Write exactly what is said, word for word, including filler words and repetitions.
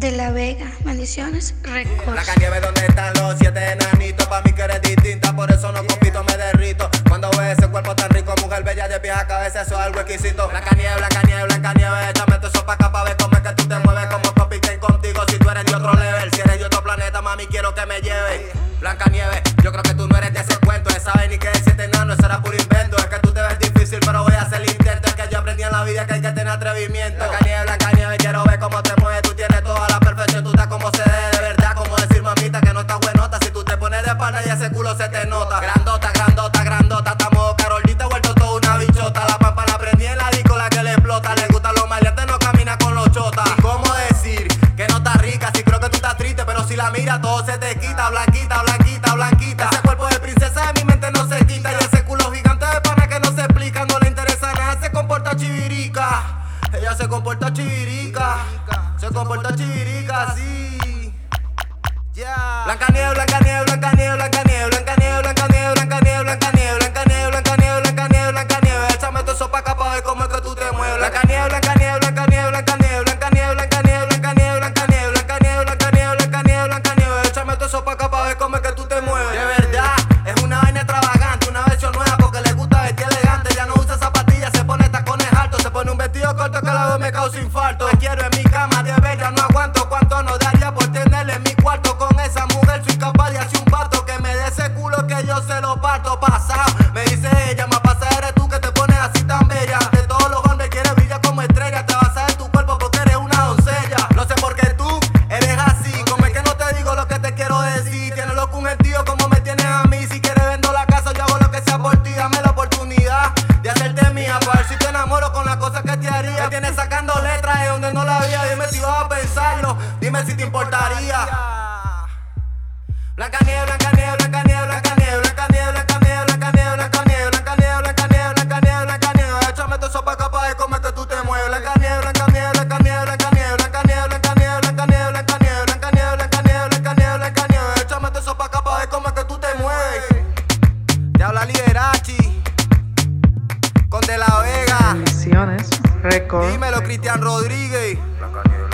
de la Vega, bendiciones, Records. Blanca Nieve, ¿dónde están los siete enanitos? Pa' mí que eres distinta, por eso no compito, me derrito. Cuando ves ese cuerpo tan rico, mujer bella de pies a cabeza, eso es algo exquisito. Blanca Nieve, Blanca Nieve, Blanca Nieve, échame todo eso pa' acá pa' ver cómo es que tú te mueves. Como compiten contigo si tú eres de otro level. Si eres de otro planeta, mami, quiero que me lleve. Blanca Nieve, yo creo que tú no eres de ese cuento. Esa vez ni que es siete enano, eso era puro invento. Es que tú te ves difícil, pero voy a hacer el intento. Es que yo aprendí en la vida que hay que tener atrevimiento. Blanca Nieve, Blanca Nieve, quiero ver cómo te mueves. Tú tienes toda la perfección, tú estás como se debe de verdad. Como decir, mamita, que no estás buenota. Si tú te pones de espalda y ese culo se te nota. Grandota, grandota, grandota, estamos Carolita, vuelto toda una bichota. La pampa la prendí en la disco, la que le explota. Le gustan los maleantes, no camina con los chotas. ¿Y cómo decir que no está rica? Si creo que tú estás triste, pero si la miras todo se te quita. Blanquita, blanquita, blanquita. Ese cuerpo de princesa de mi mente no se quita. Y ese culo gigante de pana que no se explica. No le interesa nada, se comporta chivirica. Ella se comporta chivirica. Se comporta chivirica, sí. Yeah. Blanca Nieve, Blanca Nieve, Blanca Nieve, Blanca Nieve, Blanca Nieve, Blanca Nieve, Blanca Nieve, Blanca Nieve, Blanca Nieve, Blanca Nieve, Blanca Nieve, Blanca Nieve. Échame todo eso pa' acá pa' ver cómo es que tú te mueves. Blanca Nieve, Blanca Nieve, Blanca Nieve, Blanca Nieve, Blanca Nieve, Blanca Nieve, Blanca Nieve, Blanca Nieve, Blanca Nieve, Blanca Nieve, Blanca Nieve, Blanca Nieve. Échame todo eso pa' acá pa' ver cómo es que tú te mueves. De verdad, es una vaina extravagante, una versión nueva porque le gusta vestir elegante. Ya no usa zapatillas, se pone tacones altos, se pone un vestido corto que la vez me causa infarto. Te quiero en mi cama, de ver ya no aguanto. Cuánto no daría por tenerle en mi cuarto. Con esa mujer soy capaz de hacer un parto. Que me dé ese culo que yo se lo parto. Pasado, me dice ella, más pasa eres tú que te pones así tan bella. De todos los hombres quieres brillar como estrella. Te vas a ver tu cuerpo porque eres una doncella. No sé por qué tú eres así. Como es que no te digo lo que te quiero decir. Tienes loco un gentío como me tienes a mí. Si quieres vendo la casa, yo hago lo que sea por ti. Dame la oportunidad de hacerte mía. Para ver si te enamoro con las cosas que te haría. Me tienes sacando letras de donde no la había. Dime si vas a pensarlo, dime si te importaría. Blanca Nieve, Blanca Nieve, Blanca Nieve, Blanca Nieve, Blanca Nieve, Blanca Nieve, Blanca Nieve, Blanca Nieve, Blanca Nieve, Blanca Nieve, Blanca Nieve, Blanca Nieve. Échame todo eso pa' acá pa' ver cómo es que tú te mueves. Blanca Nieve, Blanca Nieve, Blanca Nieve, Blanca Nieve, Blanca Nieve, Blanca Nieve, Blanca Nieve, Blanca Nieve, Blanca Nieve, Blanca Nieve, Blanca Nieve, Blanca Nieve. Échame todo eso pa' acá pa' ver cómo es que tú te mueves. Te habla Liberace con De La Vega. Bendiciones, Records. Dímelo, Cristian Rodríguez. Blanca Nieve.